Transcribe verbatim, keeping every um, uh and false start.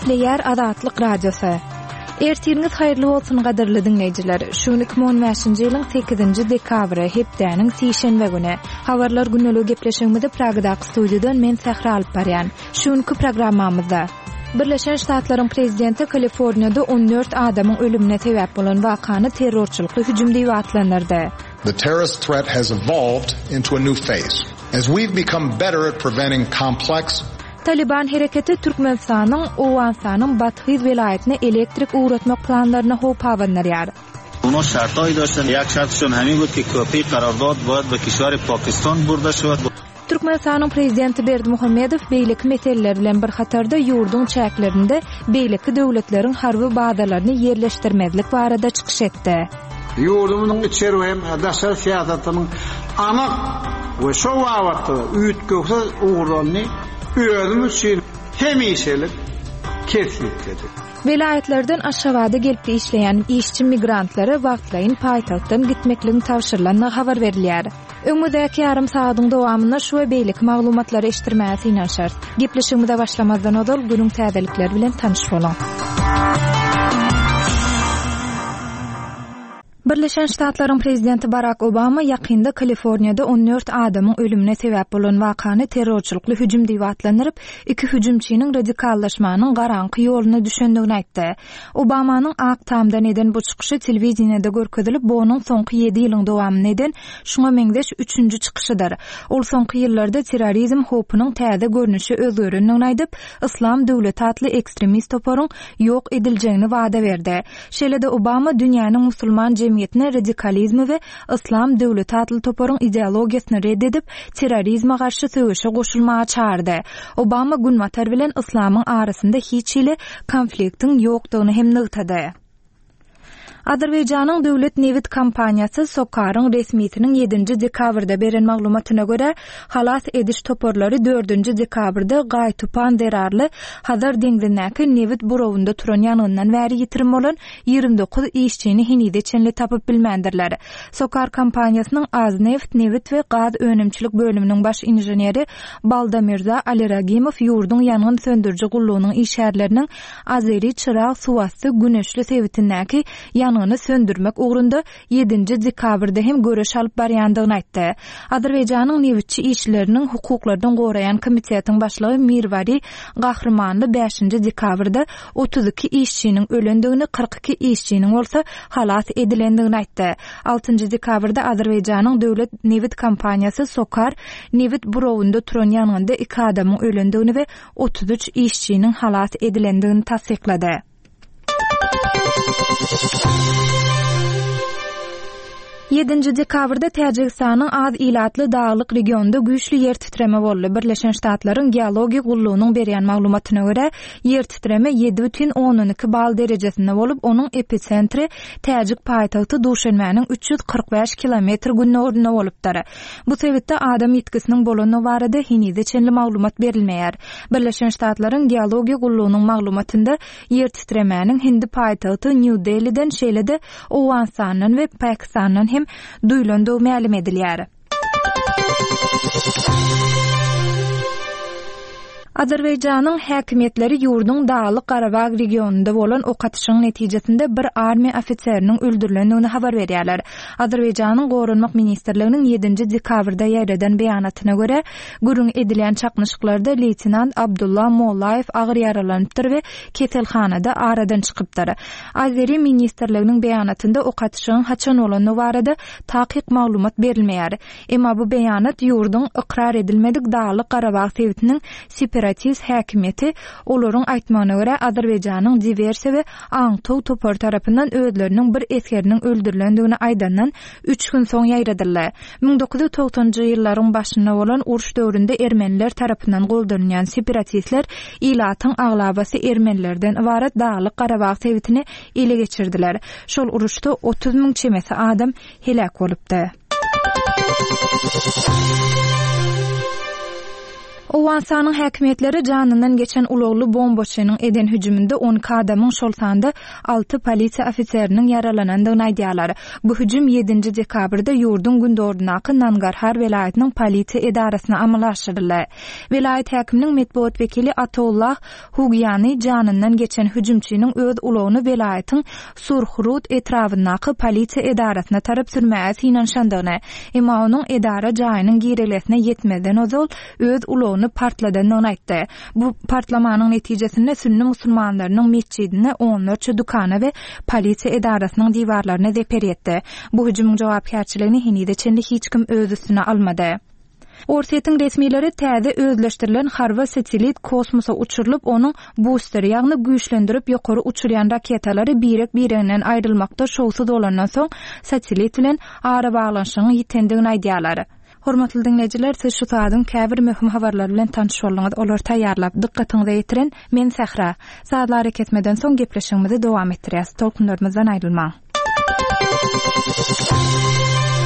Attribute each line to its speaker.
Speaker 1: Nükleer Azatlyk Radiosu. Ertiriniz hayırlı bolsun gaderli dinleyijiler. Şu iki bin on beşinji ýylyň sekizinji dekabry hepdäniň seşenbe güni. Habarlar günnälik gepleşigimizde Pragdaky studiýadan men Sahra alyp barýan. Şuňky programmamyzda Birleşen Ştatlaryň prezidenti Kaliforniýada on dört adamyň ölümine sebäp bolan wakany terrorçylykly hüjüm diýip atlandyrdy.
Speaker 2: The terrorist threat has evolved into a new phase. As we've become better at preventing complex
Speaker 1: Taliban hereketi Türkmenistanyň Owensanyň Bathy welaýatyna elektrik uğratmak planlaryna hop awanlarýar.
Speaker 3: اونا شرطایی داشتن یک شرطشون همین بود که کپی قرارداد باید به کشور پاکستان برده شود.
Speaker 1: Türkmenistanyň prezidenti Berdimuhammedow beýleki meseleler bilen bir hatarda ýurdun çäklerinde beýleki döwletleriň harby bazalaryny yerleşdirmezlik barada çykyş etdi.
Speaker 4: Ýurdumyň içeri hem daşary siýasatynyň anyk we şo wagtda üýtgekse uğurlany özümüz üçin hemişelik kesipdi.
Speaker 1: Velayetlerden aşağıda gelip işleyen işçi migrantları wagtlaýyn paýtagtdan gitmekligiň tawşyrlaryna habar berilýär. Öňündäki ýarym saatyň dowamyna şu we beýleki maglumatlary eşitdirmäsi ýanşar. Gepleşigimizde başlamazdan odal günüň täzelikleri bilen tanyş bolan. Birleşen Ştatlaryň prezidenti Barack Obama ýakynda Kaliforniýada on dört adamyň ölümine sebäp bolan wakany terrorçylykly hüjüm diýip atlandyryp, iki hüjümçiniň radikallaşmanyň garanky ýoluna düşendigini aýtdy. Obamanyň ak tamdan eden bu çykyşy telewiziýada görkezilip, bonuň soňky ýedi ýylyň dowamyny eden şuňa meňdeş üçünji çykyşydyr. Ol soňky ýyllarda terrorizm hopynyň täze görnüşi özgörendigini aýdyp, Islam döwleti atly ekstremist toparyň ýok ediljegini wada berdi. Şeýle-de Obama dünýäniň musulman cemiyetine radikalizmi ve İslam döwleti atly toparyň ideologiýasyny reddedip terrorizme garşy söwüşe goşulmaga çağırdy. Obama günwatar bilen İslamyň arasynda hiç ile konfliktiň ýokdugyny hem nygtady. Azerbaýjanyň döwlet nevit kompaniýasy Sokaryň resmiýetiniň ýedinji dekabrda beren maglumatyna görä, halas ediş toporlary dördünji dekabrda Gaýtupan derarly Hazar deňizindäki nevit burowunda turan ýangyndan bäri ýitirim bolan ýygrimi dokuz işçini hinide çenli tapyp bilmendirler. Sokar kompaniýasynyň Azneft nevit we gaz önümçilik bölüminiň baş inженери Baldamirza Aliragimov ýurdun ýangyn söndürji gullugynyň işärleriniň Azeri çyrag suwasty güneşli sebitindäki ýanyny söndürmek ugrunda ýedinji dekabrda hem göreş alyp barýandygyny aýtdy. Azerbaýjanyň nevitçi işçileriniň hukuklaryny goraýan komitetiň başlygy Mirwari Gahrmanly beşinji dekabrda otuz iki işçiniň ölendigini, kırk iki işçiniň bolsa halas edilendigini aýtdy. altynjy dekabrda Azerbaýjanyň döwlet nevit kompaniýasy Sokar nevit burowunda turan ýangynda iki adamyň ölendigini we otuz üç işçiniň halas edilendigini tasdiklady. ýedinji dekabrda Täjikistanyň Az ilatly dağlyk regionunda güýçli ýer titreme boldy. Birleşen Ştatlaryň geologiýa gullugynyň berýän maglumatyna görä, ýer titreme ýedi бүтүn on iki bal derejesinde bolup, onuň epicentri Täjik paýtagty Duşanbäniň üç ýüz kırk beş kilometr günnäwründe bolupdyr. Bu sebäpde adam ýetkisiniň bolany barada hinide çenli maglumat berilmeýär. Birleşen Ştatlaryň geologiýa gullugynyň maglumatynda ýer titremeniň Hindi paýtagty New Delhi'den şeýle-de Owensanyň we Pakistanyň hem duýlandygy ma'lum edilýär. Azerbaýjanyň häkimetleri ýurdun Dağlyk Garabag regionunda bolan okatyşyň netijesinde bir armiýa ofitseriniň öldürilendigini habar berýärler. Azerbaýjanyň Gorunmak ministrliginiň ýedinji dekabrda ýaýradan beýanatyna görä, gürüň edilen çaknyşyklarda leytenant Abdullah Mollayev agyr ýaralanypdyr we keselhanada aradan çykypdyr. Azeri ministrliginiň beýanatynda okatyşyň haçan bolany barada takyk maglumat berilmeýär. Emma bu beýanat ýurdun ikrar edilmedik Dağlyk Garabag sebitiniň Separatist häkimeti olaryň aýtmagyna görä Azerbaýjanyň diversiýa we aňtow topar tarapyndan özleriniň bir eskeriniň öldürilendigini aýdandan üç gün soň ýaýradyllar. ming dokuz ýüz togsoňjy ýyllaryň başynda bolan uruş döwründe ermeniler tarapyndan goldanýan separatistler ilatyň aglabasy ermenilerden ibaret Dağlyk Garabag sebitini ele geçirdiler. Şol uruşda otuz miň çemesi adam helak bolupdy. Owansanyň häkimetleri janyndan geçen ulugly bombaçynyň eden hüjüminde on iki adamyň şol sanda altı polisiýa ofiseriniň yaralanandygyny aýdýarlar. Bu hüjüm yedinji dekabrda ýurdun gündordunaky Nangarhar welaýatynyň polisiýa edarasyna amal aşyryldy. Welaýat häkiminiň medeniýet wekili Atollah Hugyany janyndan geçen hüjümçiniň öz ulugyny welaýatyň Surxurut etrafyndaky polisiýa edarasyna tarap sürmäsi inanşandygyny, emma onuň edara jaýynyň girelesine ýetmeden ozal öz ulugyny partladandygyny aýtdy. Bu partlamanyň netijesinde sünni musulmanlarynyň mescidine onlarça dukana we polisiýa edarasynyň diwarlaryna zeper etdi. Bu hüjümüň jogapkärçiligini hinide çenli hiç kim öz üstüne almady. Orsetň resmileri täze özleşdirilen harba satelit kosmosa uçurulup onun booster ýagny güýçlendirip ýokary uçurýan raketalary birek birinden aýrylmakda şowsuz bolandan soň satelit bilen ara baglanşygyny ýitendigini aýdýarlar. Hormatly dinleýijiler, siz şu saatdyň käbir möhüm habarlar bilen tanış bolýaňyz. Olar taýýarlap dikkatiňizi ýetiren men Sahra. Saatlar ketmeden soň gepleşigimizi dowam etdirýäs. Tolkunlarymyzdan aýrylmaň.